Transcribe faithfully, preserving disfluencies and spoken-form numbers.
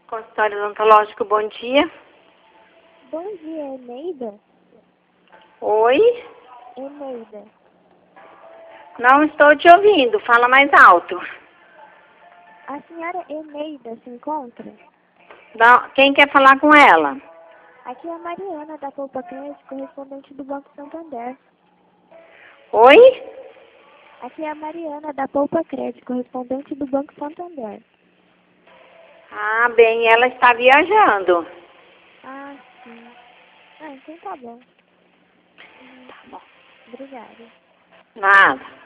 Consultório odontológico, bom dia. Bom dia, Eneida? Oi? Eneida. Não estou te ouvindo, fala mais alto. A senhora Eneida se encontra? Não, quem quer falar com ela? Aqui é a Mariana da Poupa Crédito, correspondente do Banco Santander. Oi? Aqui é a Mariana da Poupa Crédito, correspondente do Banco Santander. Ah, bem, ela está viajando. Ah, sim. Ah, então tá bom. Tá bom. Obrigada. Nada.